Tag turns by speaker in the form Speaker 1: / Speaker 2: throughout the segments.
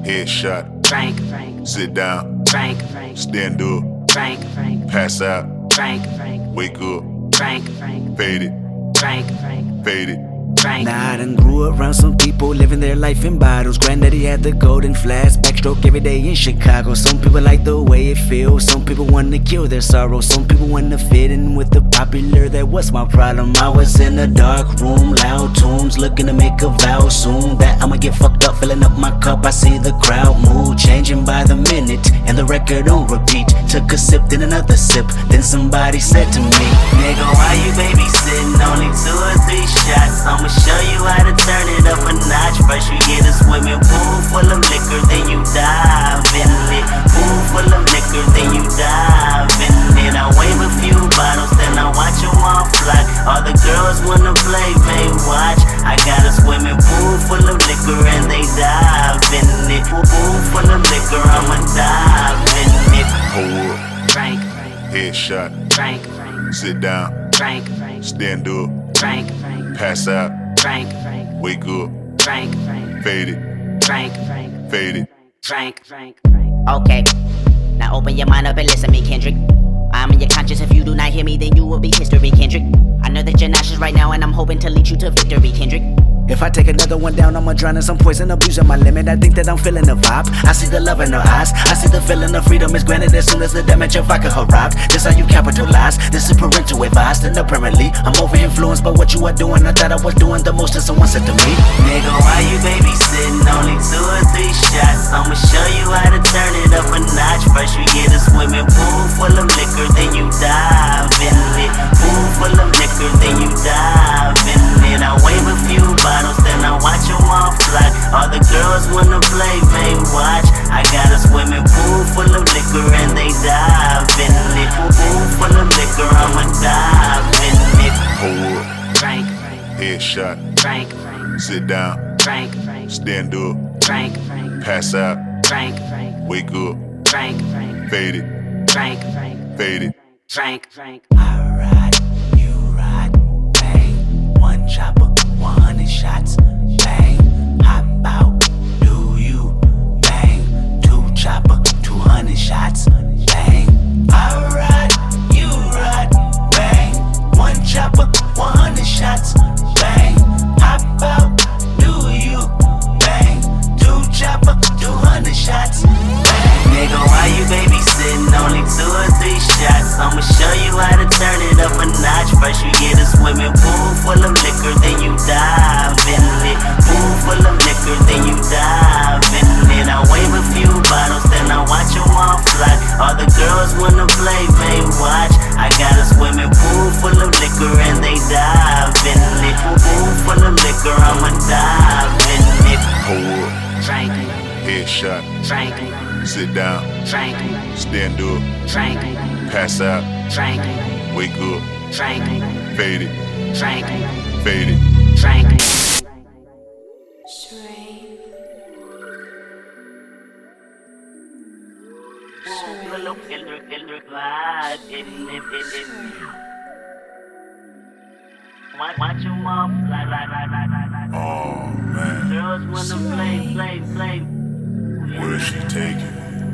Speaker 1: Headshot.
Speaker 2: Frank.
Speaker 1: Sit down.
Speaker 2: Frank.
Speaker 1: Stand up.
Speaker 2: Frank.
Speaker 1: Pass out.
Speaker 2: Frank.
Speaker 1: Wake up.
Speaker 2: Frank.
Speaker 1: Fade it.
Speaker 2: Frank.
Speaker 1: Fade it.
Speaker 3: Now I done grew around some people living their life in bottles. Granddaddy had the golden flask, backstroke every day in Chicago. Some people like the way it feels, some people want to kill their sorrow. Some people want to fit in with the popular, that was my problem. I was in a dark room, loud tunes, looking to make a vow soon that I'ma get fucked up, filling up my cup. I see the crowd mood changing by the minute, and the record on repeat. Took a sip, then another sip, then somebody said to me, nigga, why you babysitting? Only 2 or 3 shots, I'ma show you how to turn it up a notch. First you get a swimming pool full of liquor, then you dive in it. Pool full of liquor, then you dive in it. I wave a few bottles, then I watch them all fly. All the girls wanna play, they watch. I got a swimming pool full of liquor and they dive in it. Pool full of liquor, I'ma dive in it.
Speaker 1: Hold up.
Speaker 2: Frank.
Speaker 1: Headshot.
Speaker 2: Frank.
Speaker 1: Sit down.
Speaker 2: Frank.
Speaker 1: Stand up.
Speaker 2: Frank.
Speaker 1: Pass out.
Speaker 2: Frank.
Speaker 1: Wake up.
Speaker 2: Frank.
Speaker 1: Fade it.
Speaker 2: Frank.
Speaker 1: Fade it.
Speaker 2: Frank.
Speaker 4: Okay, now open your mind up and listen to me, Kendrick. I'm in your conscience. If you do not hear me, then you will be history, Kendrick. I know that you're nauseous right now, and I'm hoping to lead you to victory, Kendrick.
Speaker 3: If I take another one down, I'ma drown in some poison, abusing my limit. I think that I'm feeling the vibe. I see the love in her eyes. I see the feeling of freedom is granted as soon as the damage of vodka arrived. This how you capitalize. This is parental advice. And apparently, I'm over influenced by what you are doing. I thought I was doing the most, and someone said to me, nigga, why you babysitting? Only 2 or 3 shots. I'ma show you how to turn it up a notch. First you get a swimming pool full of liquor, then you dive in it. Pool full of liquor, then you dive in it. I wave a few bottles, then I watch them all fly. All the girls wanna play, they watch. I got a swimming pool full of liquor and they dive in it. Pool full of liquor, I'ma dive in it.
Speaker 1: Hold up.
Speaker 2: Frank.
Speaker 1: Headshot.
Speaker 2: Frank.
Speaker 1: Sit down.
Speaker 2: Frank.
Speaker 1: Stand up.
Speaker 2: Frank.
Speaker 1: Pass out.
Speaker 2: Frank.
Speaker 1: Wake up.
Speaker 2: Frank.
Speaker 1: Fade it.
Speaker 2: Frank.
Speaker 1: Fade it.
Speaker 2: Frank.
Speaker 3: I ride, you ride, bang. 1 chopper, 100 shots, bang. Hop out, do you, bang. 2 chopper, 200 shots, bang. I ride, you ride, bang. 1 chopper, 100 shots, bang. Hop out, do you, bang. 2 chopper, 200 shots, bang. Nigga, why you babysitting? Only 2 or 3 shots. I'ma show you how to turn it up a notch. First you get a swimming pool full of liquor, then you dive in it. Pool full of liquor, then you dive in it. I wave a few bottles, then I watch them all fly. All the girls wanna play, they watch. I got a swimming pool full of liquor and they dive in it. Pool full of liquor, I'ma dive in it.
Speaker 1: Hold up.
Speaker 2: Frank.
Speaker 1: Headshot.
Speaker 2: Frank.
Speaker 1: Sit down.
Speaker 2: Frank.
Speaker 1: Stand up.
Speaker 2: Frank.
Speaker 1: Pass out.
Speaker 2: Frank.
Speaker 1: Wake up.
Speaker 2: Frank.
Speaker 1: Fade it.
Speaker 2: Frank.
Speaker 1: Fade it.
Speaker 2: Frank.
Speaker 4: Watch them all fly.
Speaker 1: Oh man,
Speaker 4: Girls wanna play.
Speaker 1: where's she taking?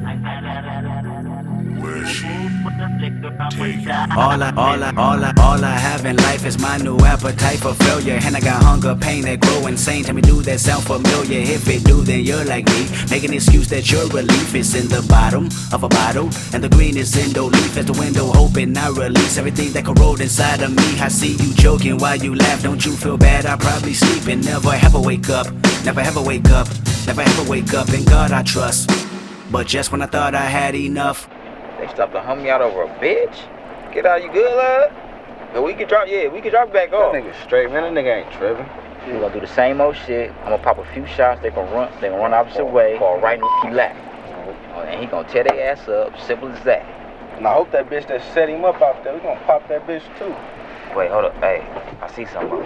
Speaker 1: Where's she taking?
Speaker 3: All I have in life is my new appetite for failure. And I got hunger, pain that grow insane. Tell me, do that sound familiar? If it do, then you're like me. Make an excuse that your relief is in the bottom of a bottle, and the green is in the leaf as the window open. I release everything that corrode inside of me. I see you joking while you laugh. Don't you feel bad? I probably sleep and never ever wake up. Never ever wake up. Never ever wake up. In God I trust. But just when I thought I had enough,
Speaker 5: they stopped to hum me out over a bitch. Get out, you good, lad? But we can drop it back off. That nigga straight, man. That nigga ain't tripping. We gonna do the same old shit. I'm gonna pop a few shots. They gonna run opposite way. Fall right in the lap. And he gonna tear their ass up. Simple as that.
Speaker 6: And I hope that bitch that set him up out there, we gonna pop that bitch too.
Speaker 5: Wait, hold up. Hey, I see something.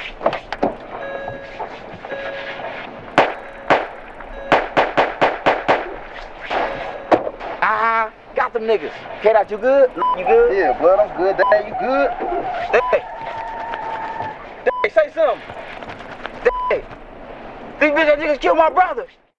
Speaker 5: Got them niggas. K-Dot, you good? You good?
Speaker 6: Yeah, blood, I'm good. Dad, you good?
Speaker 5: Hey, say something. Hey, these bitches niggas killed my brother.